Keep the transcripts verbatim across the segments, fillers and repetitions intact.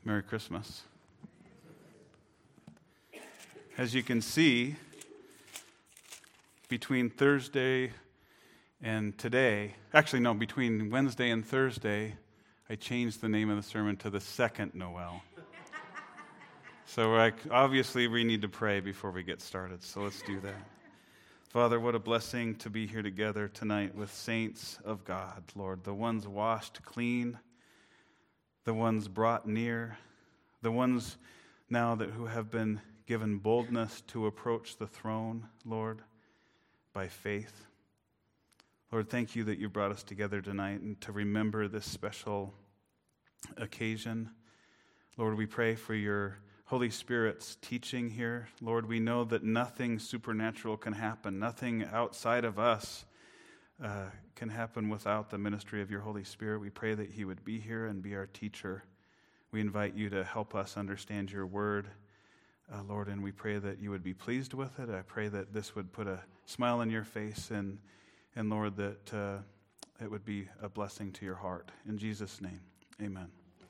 Merry Christmas. As you can see, between Thursday and today, actually no, between Wednesday and Thursday, I changed the name of the sermon to the second Noel. So I, obviously we need to pray before we get started, so let's do that. Father, what a blessing to be here together tonight with saints of God, Lord, the ones washed clean, the ones brought near, the ones now that who have been given boldness to approach the throne, Lord, by faith. Lord, thank you that you brought us together tonight and to remember this special occasion. Lord, we pray for your Holy Spirit's teaching here. Lord, we know that nothing supernatural can happen, nothing outside of us uh, can happen without the ministry of your Holy Spirit. We pray that he would be here and be our teacher. We invite you to help us understand your word, uh, Lord, and we pray that you would be pleased with it. I pray that this would put a smile on your face, and, and Lord, that uh, it would be a blessing to your heart. In Jesus' name, amen.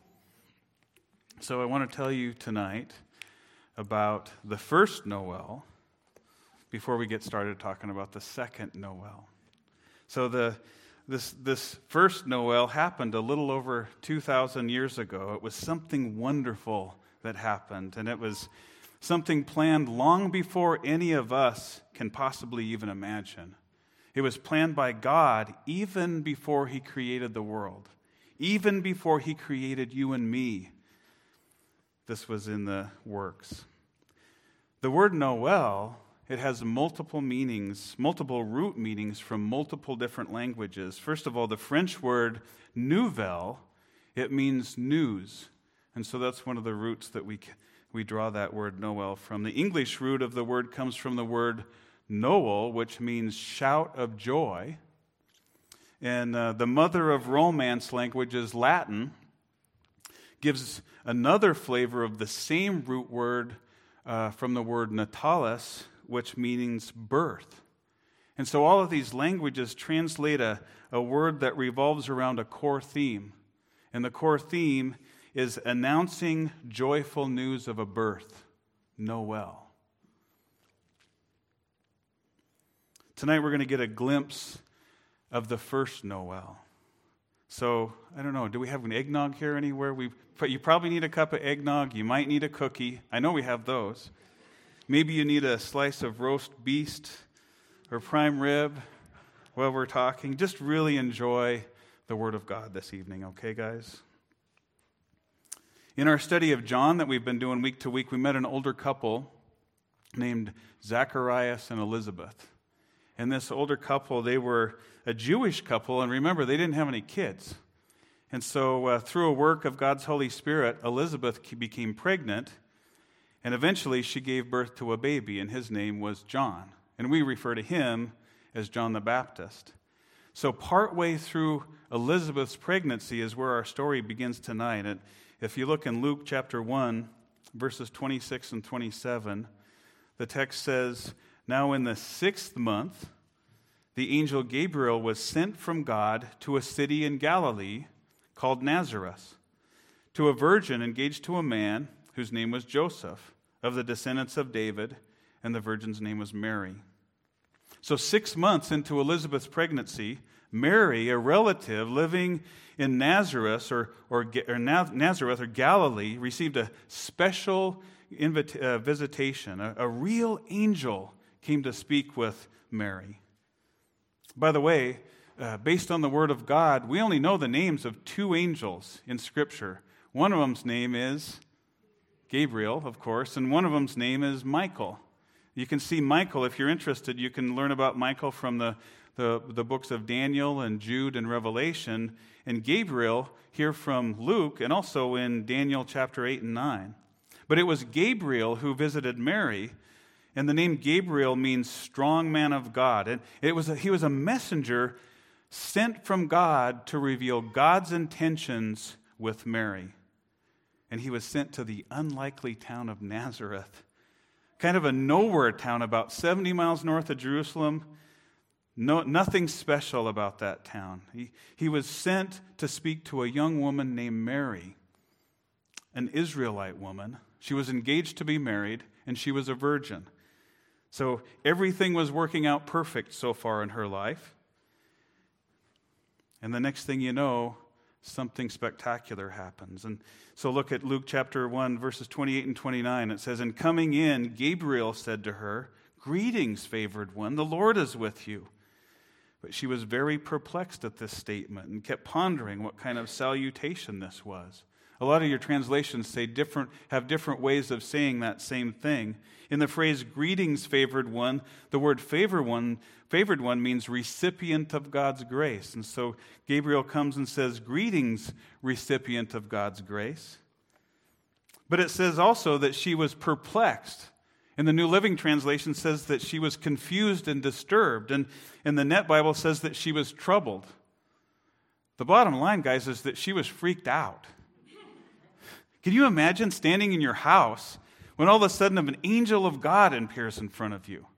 So I want to tell you tonight about the first Noel before we get started talking about the second Noel. So the this this first Noel happened a little over two thousand years ago. It was something wonderful that happened, and it was something planned long before any of us can possibly even imagine. It was planned by God even before he created the world, even before he created you and me. This was in the works. The word Noel, it has multiple meanings, multiple root meanings from multiple different languages. First of all, the French word nouvelle, it means news. And so that's one of the roots that we we draw that word Noel from. The English root of the word comes from the word Noel, which means shout of joy. And uh, the mother of Romance language is Latin, gives another flavor of the same root word uh, from the word natalis, which means birth. And so all of these languages translate a, a word that revolves around a core theme. And the core theme is announcing joyful news of a birth, Noel. Tonight we're going to get a glimpse of the first Noel. So, I don't know, do we have an eggnog here anywhere? We, you probably need a cup of eggnog. You might need a cookie. I know we have those. Maybe you need a slice of roast beast or prime rib while we're talking. Just really enjoy the Word of God this evening, okay, guys? In our study of John that we've been doing week to week, we met an older couple named Zacharias and Elizabeth. And this older couple, they were a Jewish couple, and remember, they didn't have any kids. And so uh, through a work of God's Holy Spirit, Elizabeth became pregnant, and eventually she gave birth to a baby, and his name was John. And we refer to him as John the Baptist. So partway through Elizabeth's pregnancy is where our story begins tonight. And if you look in Luke chapter one, verses twenty-six and twenty-seven, the text says, "Now in the sixth month, the angel Gabriel was sent from God to a city in Galilee called Nazareth, to a virgin engaged to a man whose name was Joseph, of the descendants of David, and the virgin's name was Mary." So six months into Elizabeth's pregnancy, Mary, a relative living in Nazareth or, or, or Nazareth or Galilee, received a special invita- uh, visitation. A, a real angel came to speak with Mary. By the way, uh, based on the Word of God, we only know the names of two angels in Scripture. One of them's name is Gabriel, of course, and one of them's name is Michael. You can see Michael, if you're interested, you can learn about Michael from the, the, the books of Daniel and Jude and Revelation, and Gabriel here from Luke, and also in Daniel chapter eight and nine. But it was Gabriel who visited Mary. And the name Gabriel means strong man of God. And it was a, he was a messenger sent from God to reveal God's intentions with Mary. And he was sent to the unlikely town of Nazareth, kind of a nowhere town about seventy miles north of Jerusalem. No, nothing special about that town. He, he was sent to speak to a young woman named Mary. an Israelite woman. She was engaged to be married, and she was a virgin. So everything was working out perfect so far in her life. And the next thing you know, something spectacular happens. And so look at Luke chapter one, verses twenty-eight and twenty-nine. It says, "And coming in, Gabriel said to her, 'Greetings, favored one, the Lord is with you.' But she was very perplexed at this statement and kept pondering what kind of salutation this was." A lot of your translations say different, have different ways of saying that same thing. In the phrase "greetings, favored one," the word "favored one," favored one means recipient of God's grace. And so Gabriel comes and says, "Greetings, recipient of God's grace." But it says also that she was perplexed. And the New Living Translation says that she was confused and disturbed. And, and the Net Bible says that she was troubled. The bottom line, guys, is that she was freaked out. Can you imagine standing in your house when all of a sudden an angel of God appears in front of you?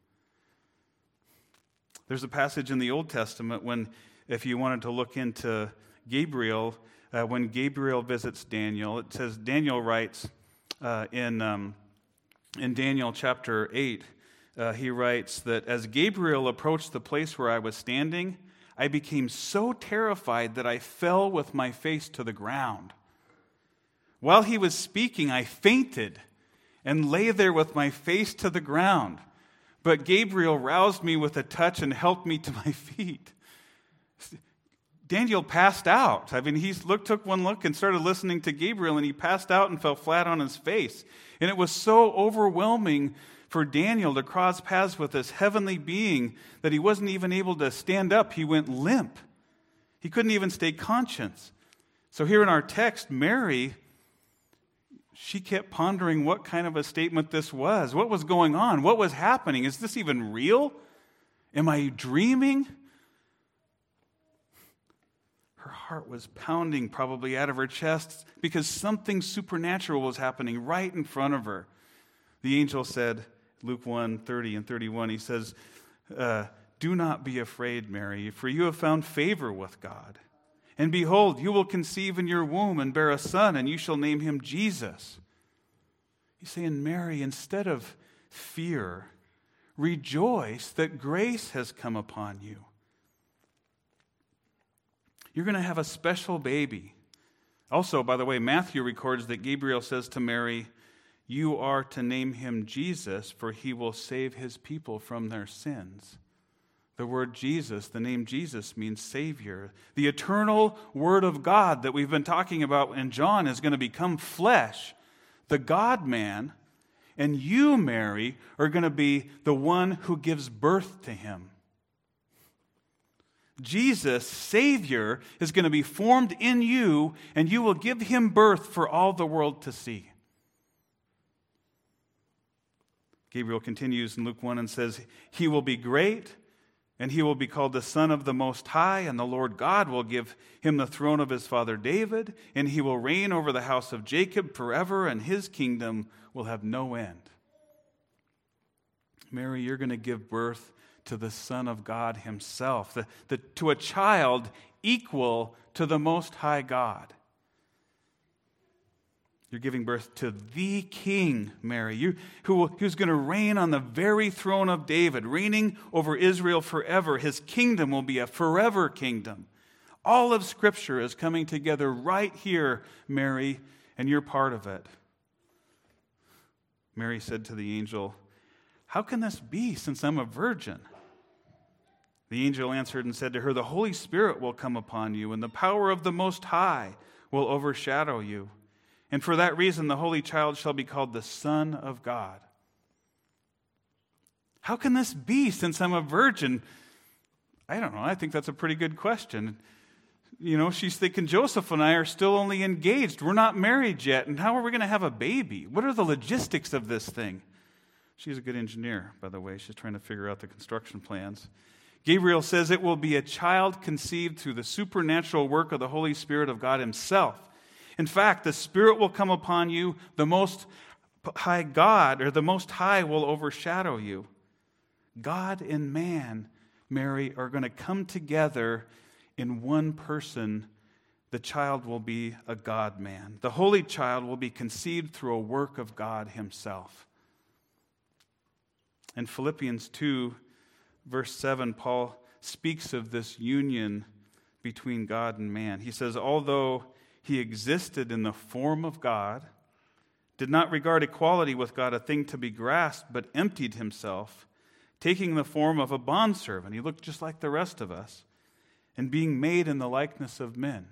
There's a passage in the Old Testament when, if you wanted to look into Gabriel, uh, when Gabriel visits Daniel, it says, Daniel writes uh, in, um, in Daniel chapter eight, uh, he writes that, "As Gabriel approached the place where I was standing, I became so terrified that I fell with my face to the ground. While he was speaking, I fainted and lay there with my face to the ground. But Gabriel roused me with a touch and helped me to my feet." Daniel passed out. I mean, he looked, took one look and started listening to Gabriel, and he passed out and fell flat on his face. And it was so overwhelming for Daniel to cross paths with this heavenly being that he wasn't even able to stand up. He went limp. He couldn't even stay conscious. So here in our text, Mary, she kept pondering what kind of a statement this was. What was going on? What was happening? Is this even real? Am I dreaming? Her heart was pounding probably out of her chest because something supernatural was happening right in front of her. The angel said, Luke one, thirty and thirty-one, he says, uh, "Do not be afraid, Mary, for you have found favor with God. And behold, you will conceive in your womb and bear a son, and you shall name him Jesus." He's saying, Mary, instead of fear, rejoice that grace has come upon you. You're going to have a special baby. Also, by the way, Matthew records that Gabriel says to Mary, "You are to name him Jesus, for he will save his people from their sins." The word Jesus, the name Jesus, means Savior. The eternal Word of God that we've been talking about in John is going to become flesh, the God-man, and you, Mary, are going to be the one who gives birth to him. Jesus, Savior, is going to be formed in you, and you will give him birth for all the world to see. Gabriel continues in Luke one and says, "He will be great, and he will be called the Son of the Most High, and the Lord God will give him the throne of his father David, and he will reign over the house of Jacob forever, and his kingdom will have no end." Mary, you're going to give birth to the Son of God himself, the, the, to a child equal to the Most High God. You're giving birth to the King, Mary, you, who, who's going to reign on the very throne of David, reigning over Israel forever. His kingdom will be a forever kingdom. All of Scripture is coming together right here, Mary, and you're part of it. Mary said to the angel, "How can this be, since I'm a virgin?" The angel answered and said to her, "The Holy Spirit will come upon you, and the power of the Most High will overshadow you. And for that reason, the Holy Child shall be called the Son of God." How can this be, since I'm a virgin? I don't know. I think that's a pretty good question. You know, she's thinking, Joseph and I are still only engaged. We're not married yet. And how are we going to have a baby? What are the logistics of this thing? She's a good engineer, by the way. She's trying to figure out the construction plans. Gabriel says it will be a child conceived through the supernatural work of the Holy Spirit of God himself. In fact, the Spirit will come upon you, the Most High God, or the Most High will overshadow you. God and man, Mary, are going to come together in one person the child will be a God-man. The holy child will be conceived through a work of God himself. In Philippians two, verse seven, Paul speaks of this union between God and man. He says, although he existed in the form of God, did not regard equality with God a thing to be grasped, but emptied himself, taking the form of a bondservant. He looked just like the rest of us, and being made in the likeness of men.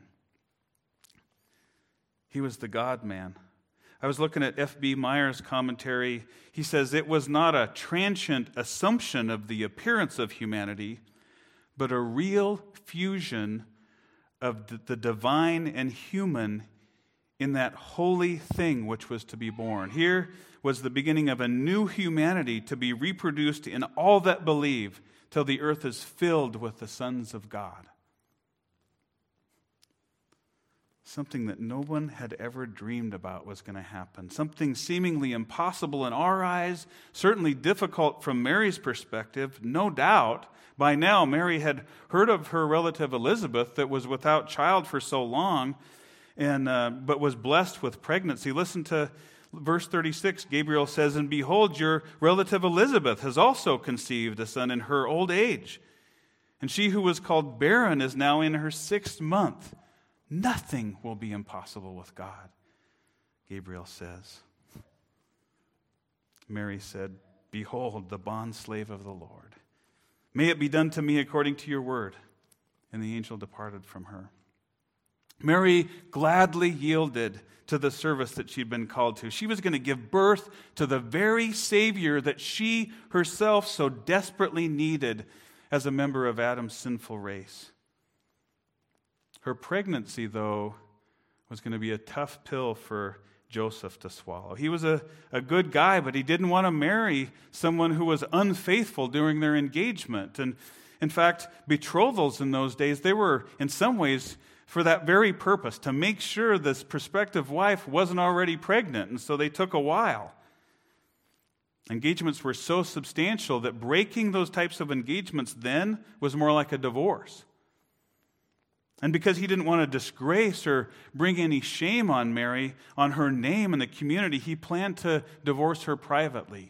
He was the God-man. I was looking at F B Meyer's commentary. He says it was not a transient assumption of the appearance of humanity, but a real fusion of the divine and human in that holy thing which was to be born. Here was the beginning of a new humanity to be reproduced in all that believe till the earth is filled with the sons of God. Something that no one had ever dreamed about was going to happen. Something seemingly impossible in our eyes, certainly difficult from Mary's perspective, no doubt. By now, Mary had heard of her relative Elizabeth that was without child for so long, and uh, but was blessed with pregnancy. Listen to verse thirty-six. Gabriel says, "And behold, your relative Elizabeth has also conceived a son in her old age. And she who was called barren is now in her sixth month. Nothing will be impossible with God," Gabriel says. Mary said, "Behold, the bondslave of the Lord. May it be done to me according to your word." And the angel departed from her. Mary gladly yielded to the service that she'd been called to. She was going to give birth to the very Savior that she herself so desperately needed as a member of Adam's sinful race. Her pregnancy, though, was going to be a tough pill for Joseph to swallow. He was a, a good guy, but he didn't want to marry someone who was unfaithful during their engagement. And in fact, betrothals in those days, they were in some ways for that very purpose, to make sure this prospective wife wasn't already pregnant. And so they took a while. Engagements were so substantial that breaking those types of engagements then was more like a divorce. And because he didn't want to disgrace or bring any shame on Mary, on her name in the community, he planned to divorce her privately.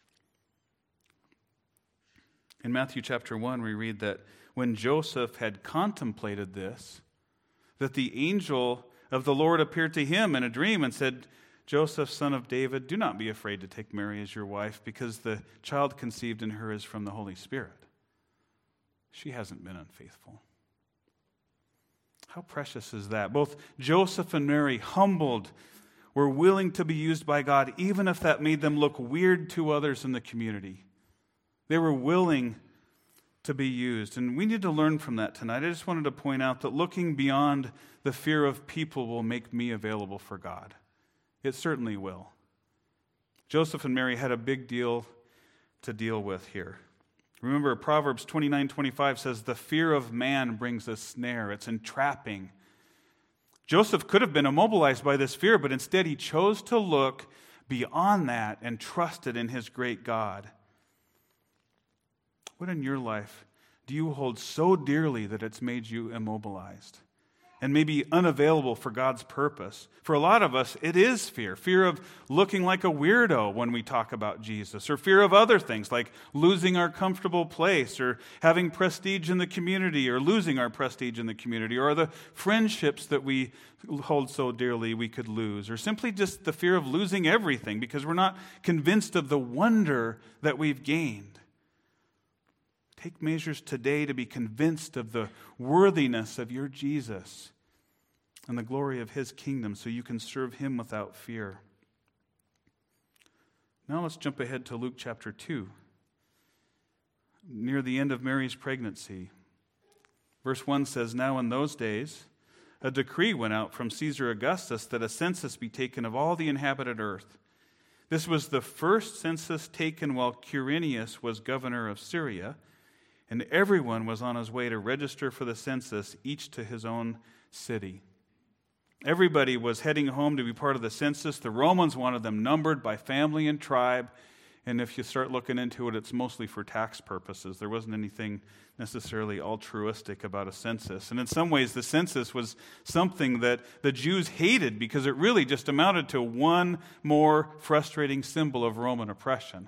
In Matthew chapter one, we read that when Joseph had contemplated this, that the angel of the Lord appeared to him in a dream and said, "Joseph, son of David, do not be afraid to take Mary as your wife, because the child conceived in her is from the Holy Spirit. She hasn't been unfaithful." How precious is that? Both Joseph and Mary, humbled, were willing to be used by God, even if that made them look weird to others in the community. They were willing to be used. And we need to learn from that tonight. I just wanted to point out that looking beyond the fear of people will make me available for God. It certainly will. Joseph and Mary had a big deal to deal with here. Remember, Proverbs twenty-nine twenty-five says, "The fear of man brings a snare." It's entrapping. Joseph could have been immobilized by this fear, but instead he chose to look beyond that and trusted in his great God. What in your life do you hold so dearly that it's made you immobilized and maybe unavailable for God's purpose? For a lot of us, it is fear. Fear of looking like a weirdo when we talk about Jesus, or fear of other things like losing our comfortable place, or having prestige in the community, or losing our prestige in the community, or the friendships that we hold so dearly we could lose, or simply just the fear of losing everything because we're not convinced of the wonder that we've gained. Take measures today to be convinced of the worthiness of your Jesus and the glory of his kingdom so you can serve him without fear. Now let's jump ahead to Luke chapter two. Near the end of Mary's pregnancy, verse one says, "Now in those days a decree went out from Caesar Augustus that a census be taken of all the inhabited earth. This was the first census taken while Quirinius was governor of Syria, and everyone was on his way to register for the census, each to his own city." Everybody was heading home to be part of the census. The Romans wanted them numbered by family and tribe, And if you start looking into it, it's mostly for tax purposes. There wasn't anything necessarily altruistic about a census. And in some ways, the census was something that the Jews hated because it really just amounted to one more frustrating symbol of Roman oppression.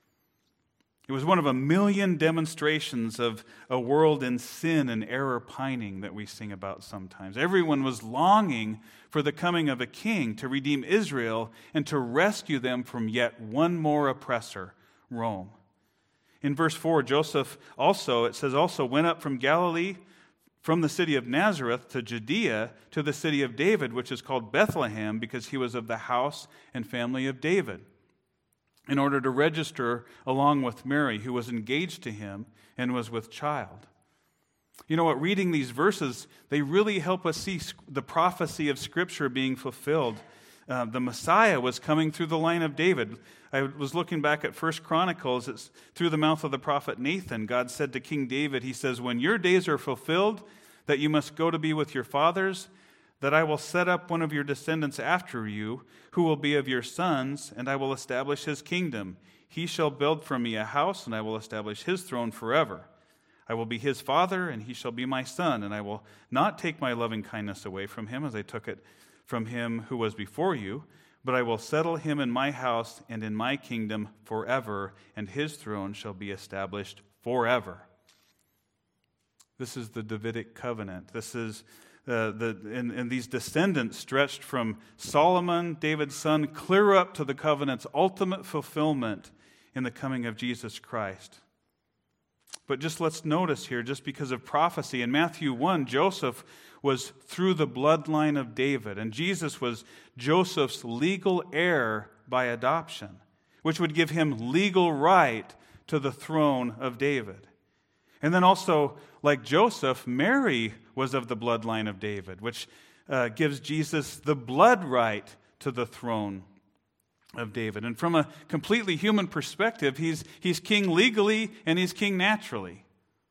It was one of a million demonstrations of a world in sin and error pining that we sing about sometimes. Everyone was longing for the coming of a king to redeem Israel and to rescue them from yet one more oppressor, Rome. In verse four, Joseph also, it says, also went up from Galilee, from the city of Nazareth to Judea, to the city of David, which is called Bethlehem, because he was of the house and family of David, in order to register along with Mary, who was engaged to him and was with child. You know what? Reading these verses, they really help us see the prophecy of Scripture being fulfilled. Uh, the Messiah was coming through the line of David. I was looking back at First Chronicles. It's through the mouth of the prophet Nathan. God said to King David, he says, when your days are fulfilled, that you must go to be with your fathers, that I will set up one of your descendants after you, who will be of your sons, and I will establish his kingdom. He shall build for me a house, and I will establish his throne forever. I will be his father, and he shall be my son, and I will not take my loving kindness away from him, as I took it from him who was before you, but I will settle him in my house and in my kingdom forever, and his throne shall be established forever. This is the Davidic covenant. This is Uh, the, and, and these descendants stretched from Solomon, David's son, clear up to the covenant's ultimate fulfillment in the coming of Jesus Christ. But just let's notice here, just because of prophecy, in Matthew one, Joseph was through the bloodline of David, and Jesus was Joseph's legal heir by adoption, which would give him legal right to the throne of David. And then also, like Joseph, Mary was of the bloodline of David, which uh, gives Jesus the blood right to the throne of David. And from a completely human perspective, he's, he's king legally and he's king naturally.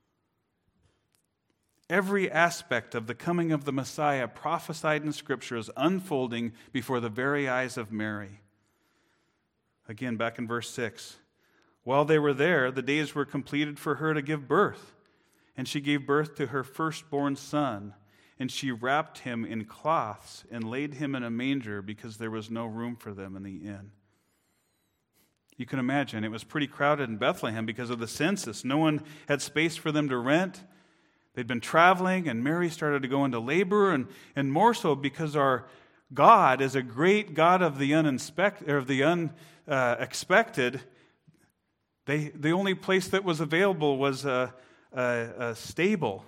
Every aspect of the coming of the Messiah prophesied in Scripture is unfolding before the very eyes of Mary. Again, back in verse six. While they were there, the days were completed for her to give birth. And she gave birth to her firstborn son. And she wrapped him in cloths and laid him in a manger because there was no room for them in the inn. You can imagine, it was pretty crowded in Bethlehem because of the census. No one had space for them to rent. They'd been traveling, and Mary started to go into labor, and, and more so because our God is a great God of the unexpected, or of the unexpected. They, the only place that was available was a, a, a stable.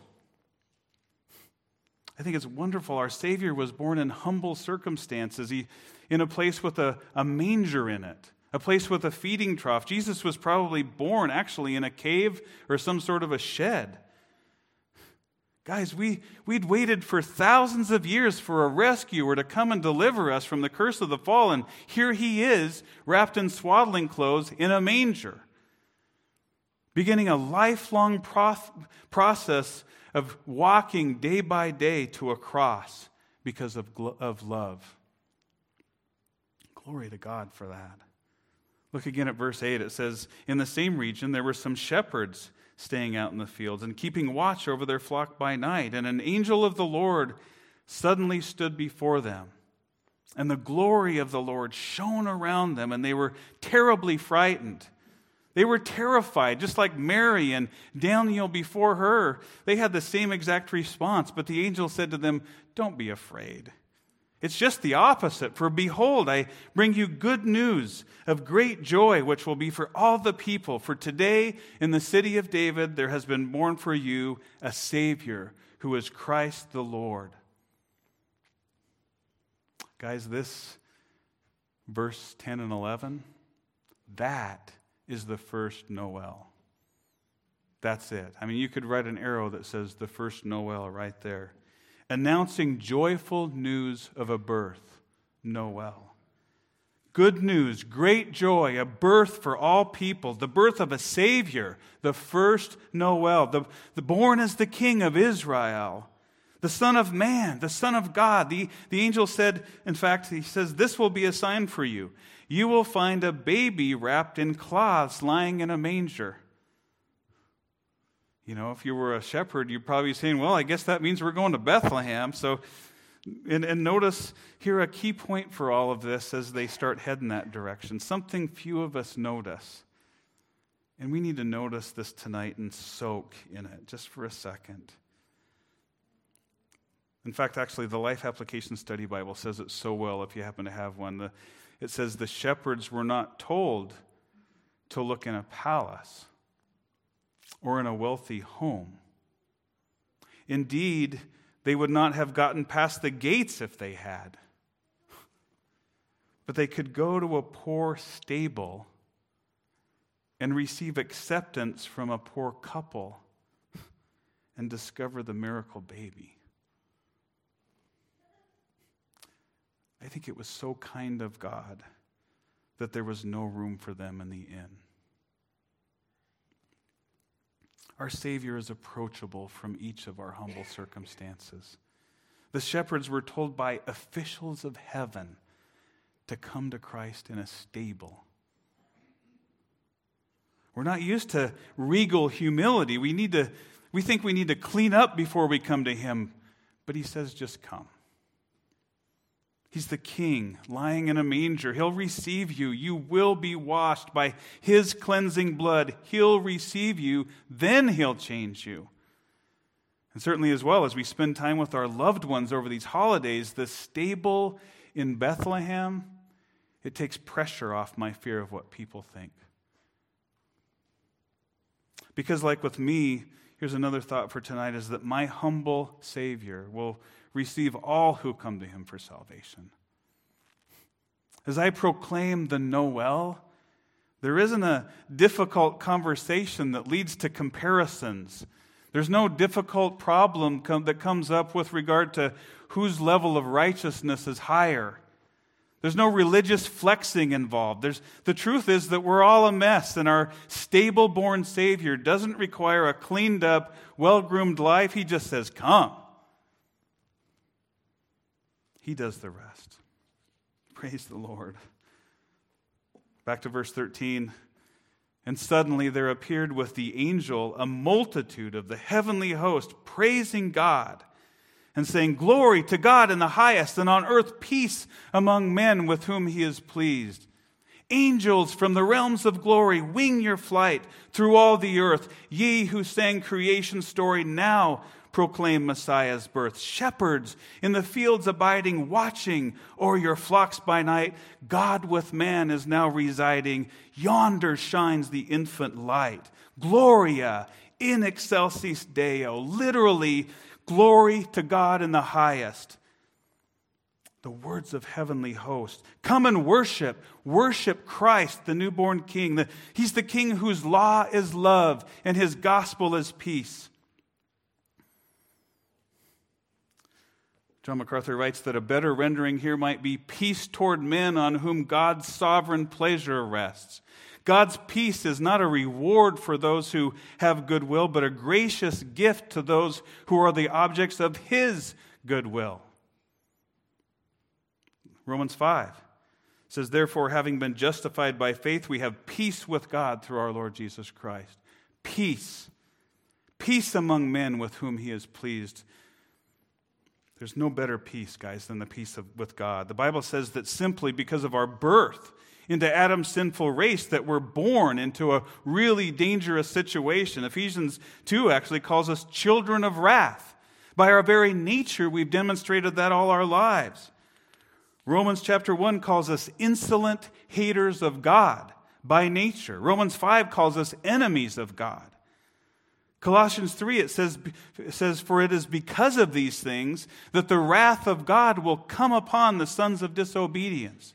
I think it's wonderful. Our Savior was born in humble circumstances. He, in a place with a, a manger in it, a place with a feeding trough. Jesus was probably born actually in a cave or some sort of a shed. Guys, we, we'd waited for thousands of years for a rescuer to come and deliver us from the curse of the fall, and here he is, wrapped in swaddling clothes in a manger, beginning a lifelong prof- process of walking day by day to a cross because of, gl- of love. Glory to God for that. Look again at verse eight. It says, in the same region there were some shepherds staying out in the fields and keeping watch over their flock by night. And an angel of the Lord suddenly stood before them. And the glory of the Lord shone around them, and they were terribly frightened. They were terrified, just like Mary and Daniel before her. They had the same exact response, but the angel said to them, don't be afraid. It's just the opposite. For behold, I bring you good news of great joy, which will be for all the people. For today in the city of David there has been born for you a Savior, who is Christ the Lord. Guys, this verse ten and eleven, that is the first Noel. That's it. I mean, you could write an arrow that says the first Noel right there. Announcing joyful news of a birth, Noel. Good news, great joy, a birth for all people, the birth of a Savior, the first Noel, the, the born as the King of Israel, The Son of Man, the Son of God. The, the angel said, in fact, he says, this will be a sign for you. You will find a baby wrapped in cloths lying in a manger. You know, if you were a shepherd, you'd probably be saying, well, I guess that means we're going to Bethlehem. So, and, and notice here a key point for all of this as they start heading that direction. Something few of us notice. And we need to notice this tonight and soak in it just for a second. In fact, actually, the Life Application Study Bible says it so well if you happen to have one. The, it says the shepherds were not told to look in a palace or in a wealthy home. Indeed, they would not have gotten past the gates if they had. But they could go to a poor stable and receive acceptance from a poor couple and discover the miracle baby. I think it was so kind of God that there was no room for them in the inn. Our Savior is approachable from each of our humble circumstances. The shepherds were told by officials of heaven to come to Christ in a stable. We're not used to regal humility. We need to, we think we need to clean up before we come to Him. But He says, just come. He's the King lying in a manger. He'll receive you. You will be washed by His cleansing blood. He'll receive you. Then He'll change you. And certainly as well as we spend time with our loved ones over these holidays, the stable in Bethlehem, it takes pressure off my fear of what people think. Because like with me, here's another thought for tonight, is that my humble Savior will receive all who come to Him for salvation. As I proclaim the Noel, there isn't a difficult conversation that leads to comparisons. There's no difficult problem com- that comes up with regard to whose level of righteousness is higher. There's no religious flexing involved. There's, the truth is that we're all a mess, and our stable-born Savior doesn't require a cleaned-up, well-groomed life. He just says, come. He does the rest. Praise the Lord. Back to verse thirteen. And suddenly there appeared with the angel a multitude of the heavenly host, praising God and saying, glory to God in the highest, and on earth peace among men with whom He is pleased. Angels from the realms of glory, wing your flight through all the earth. Ye who sang creation's story, now proclaim Messiah's birth. Shepherds in the fields abiding, watching o'er your flocks by night. God with man is now residing. Yonder shines the infant light. Gloria in excelsis Deo. Literally, glory to God in the highest. The words of heavenly host. Come and worship. Worship Christ, the newborn King. The, he's the King whose law is love and His gospel is peace. John MacArthur writes that a better rendering here might be peace toward men on whom God's sovereign pleasure rests. God's peace is not a reward for those who have goodwill, but a gracious gift to those who are the objects of His goodwill. Romans five says, therefore, having been justified by faith, we have peace with God through our Lord Jesus Christ. Peace. Peace among men with whom He is pleased. There's no better peace, guys, than the peace of, with God. The Bible says that simply because of our birth into Adam's sinful race, that we're born into a really dangerous situation. Ephesians two actually calls us children of wrath. By our very nature, we've demonstrated that all our lives. Romans chapter one calls us insolent haters of God by nature. Romans five calls us enemies of God. Colossians three, it says, it says, for it is because of these things that the wrath of God will come upon the sons of disobedience.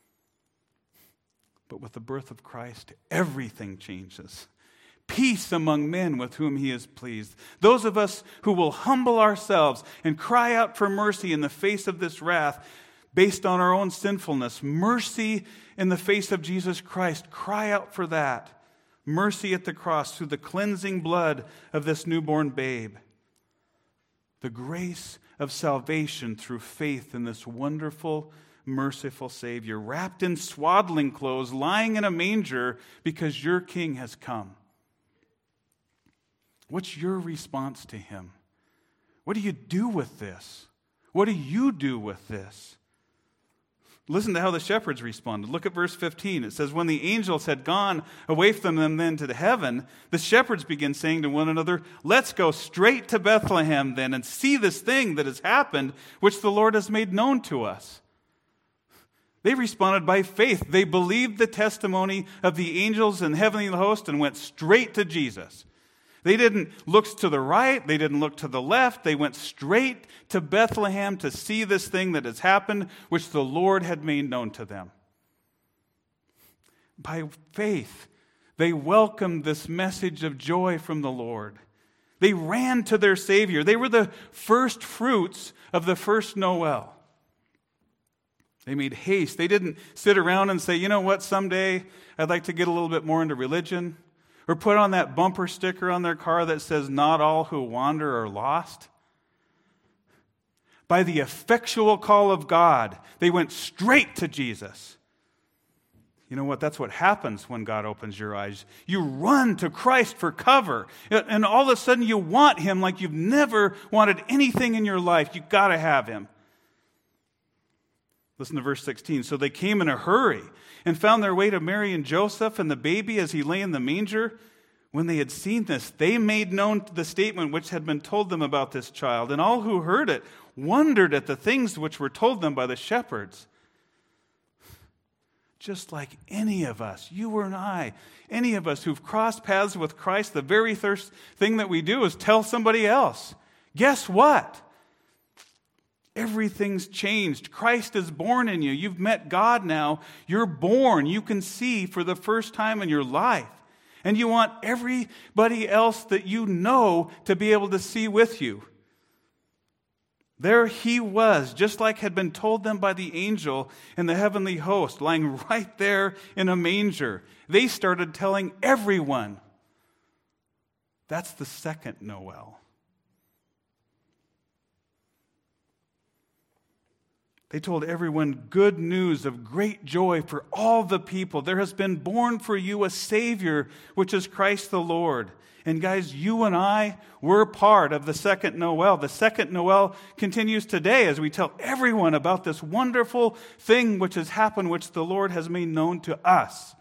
But with the birth of Christ, everything changes. Peace among men with whom He is pleased. Those of us who will humble ourselves and cry out for mercy in the face of this wrath based on our own sinfulness. Mercy in the face of Jesus Christ. Cry out for that. Mercy at the cross through the cleansing blood of this newborn babe. the grace of salvation through faith in this wonderful, merciful Savior, wrapped in swaddling clothes, lying in a manger because your King has come. What's your response to him? What do you do with this? What do you do with this? Listen to how the shepherds responded. Look at verse fifteen. It says, when the angels had gone away from them then to heaven, the shepherds began saying to one another, let's go straight to Bethlehem then and see this thing that has happened, which the Lord has made known to us. They responded by faith. They believed the testimony of the angels and heavenly host and went straight to Jesus. They didn't look to the right. They didn't look to the left. They went straight to Bethlehem to see this thing that has happened, which the Lord had made known to them. By faith, they welcomed this message of joy from the Lord. They ran to their Savior. They were the first fruits of the first Noel. They made haste. They didn't sit around and say, you know what, someday I'd like to get a little bit more into religion. Or put on that bumper sticker on their car that says, not all who wander are lost. By the effectual call of God, they went straight to Jesus. You know what? That's what happens when God opens your eyes. You run to Christ for cover. And all of a sudden you want him like you've never wanted anything in your life. You've got to have him. Listen to verse sixteen. So they came in a hurry and found their way to Mary and Joseph and the baby as he lay in the manger. When they had seen this, they made known the statement which had been told them about this child. And all who heard it wondered at the things which were told them by the shepherds. Just like any of us, you and I, any of us who've crossed paths with Christ, the very first thing that we do is tell somebody else. Guess what? Everything's changed. Christ is born in you. You've met God now. You're born. You can see for the first time in your life. And you want everybody else that you know to be able to see with you. There he was, just like had been told them by the angel and the heavenly host, lying right there in a manger. They started telling everyone. That's the second Noel. They told everyone good news of great joy for all the people. There has been born for you a Savior, which is Christ the Lord. And guys, you and I, we're part of the second Noel. The second Noel continues today as we tell everyone about this wonderful thing which has happened, which the Lord has made known to us.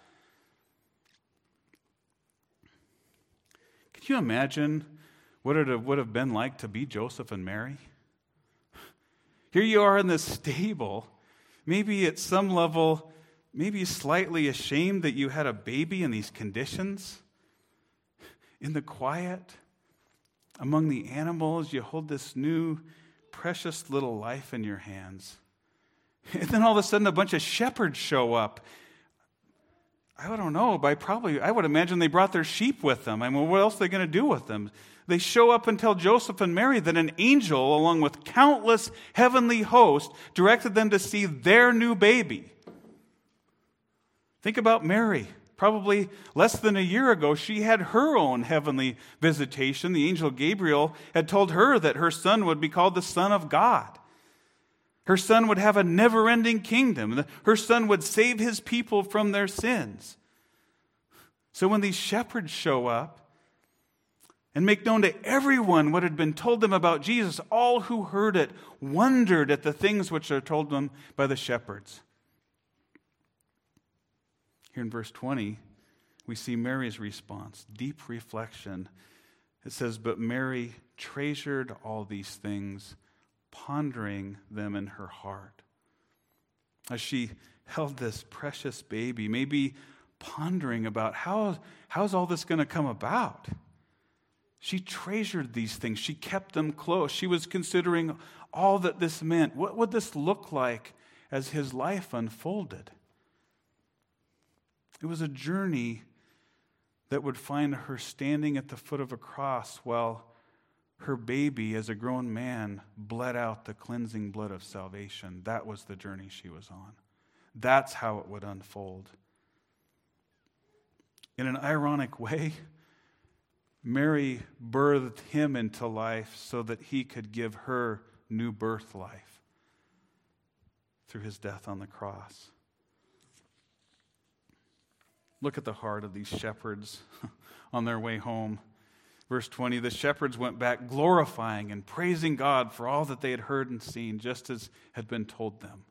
Can you imagine what it would have been like to be Joseph and Mary? Here you are in this stable, maybe at some level, maybe slightly ashamed that you had a baby in these conditions. In the quiet, among the animals, you hold this new, precious little life in your hands. And then all of a sudden a bunch of shepherds show up. I don't know, but I probably, I would imagine they brought their sheep with them. I mean, what else are they going to do with them? They show up and tell Joseph and Mary that an angel, along with countless heavenly hosts, directed them to see their new baby. Think about Mary. Probably less than a year ago, she had her own heavenly visitation. The angel Gabriel had told her that her son would be called the Son of God. Her son would have a never-ending kingdom. Her son would save his people from their sins. So when these shepherds show up and make known to everyone what had been told them about Jesus, all who heard it wondered at the things which are told them by the shepherds. Here in verse twenty, we see Mary's response, deep reflection. It says, but Mary treasured all these things, pondering them in her heart. As she held this precious baby, maybe pondering about how, how's all this going to come about? She treasured these things. She kept them close. She was considering all that this meant. What would this look like as his life unfolded? It was a journey that would find her standing at the foot of a cross while her baby, as a grown man, bled out the cleansing blood of salvation. That was the journey she was on. That's how it would unfold. In an ironic way, Mary birthed him into life so that he could give her new birth life through his death on the cross. Look at the heart of these shepherds on their way home. Verse twenty, the shepherds went back glorifying and praising God for all that they had heard and seen, just as had been told them.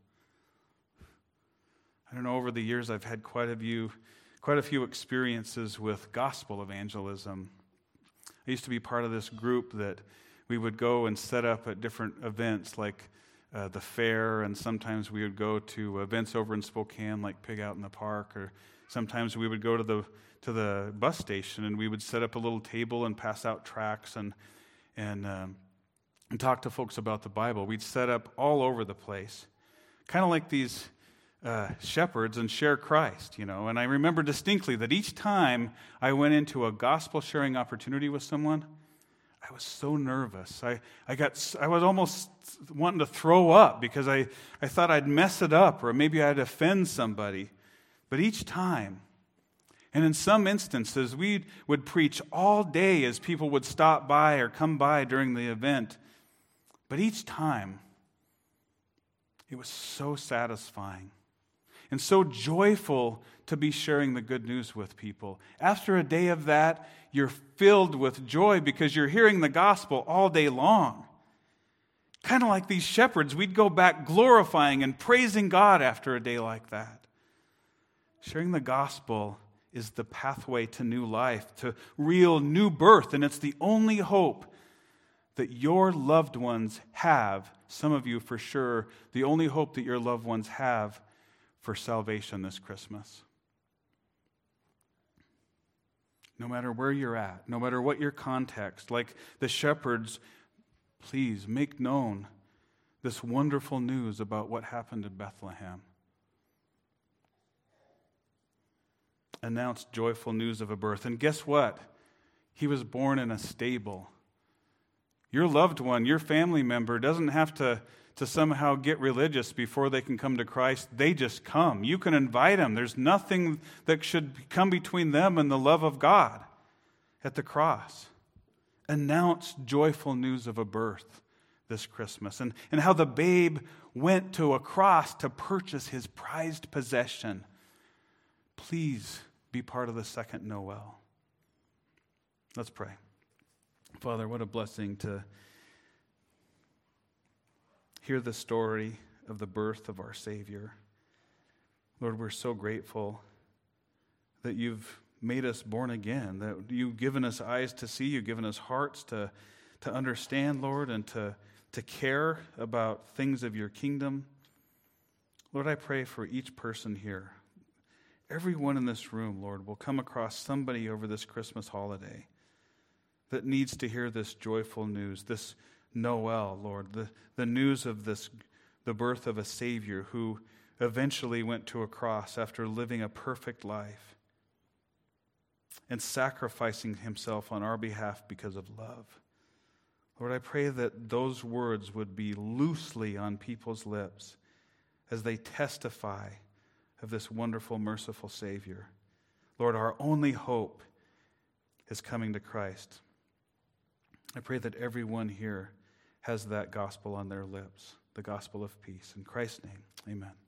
I don't know, over the years I've had quite a few, quite a few experiences with gospel evangelism. I used to be part of this group that we would go and set up at different events like uh, the fair, and sometimes we would go to events over in Spokane like Pig Out in the Park, or sometimes we would go to the to the bus station and we would set up a little table and pass out tracts and and um, and talk to folks about the Bible. We'd set up all over the place, kind of like these uh, shepherds, and share Christ, you know. And I remember distinctly that each time I went into a gospel sharing opportunity with someone, I was so nervous. I, I got I was almost wanting to throw up because I, I thought I'd mess it up or maybe I'd offend somebody. But each time, and in some instances, we would preach all day as people would stop by or come by during the event. But each time, it was so satisfying and so joyful to be sharing the good news with people. After a day of that, you're filled with joy because you're hearing the gospel all day long. Kind of like these shepherds, we'd go back glorifying and praising God after a day like that. Sharing the gospel is the pathway to new life, to real new birth, and it's the only hope that your loved ones have, some of you for sure, the only hope that your loved ones have for salvation this Christmas. No matter where you're at, no matter what your context, like the shepherds, please make known this wonderful news about what happened in Bethlehem. Announced joyful news of a birth. And guess what? He was born in a stable. Your loved one, your family member doesn't have to, to somehow get religious before they can come to Christ. They just come. You can invite them. There's nothing that should come between them and the love of God at the cross. Announce joyful news of a birth this Christmas, and, and how the babe went to a cross to purchase his prized possession. Please be part of the second Noel. Let's pray. Father, what a blessing to hear the story of the birth of our Savior. Lord, we're so grateful that you've made us born again, that you've given us eyes to see, you've given us hearts to, to understand, Lord, and to, to care about things of your kingdom. Lord, I pray for each person here. Everyone in this room, Lord, will come across somebody over this Christmas holiday that needs to hear this joyful news, this Noel, Lord, the, the news of this, the birth of a Savior who eventually went to a cross after living a perfect life and sacrificing himself on our behalf because of love. Lord, I pray that those words would be loosely on people's lips as they testify of this wonderful, merciful Savior. Lord, our only hope is coming to Christ. I pray that everyone here has that gospel on their lips, the gospel of peace. In Christ's name, amen.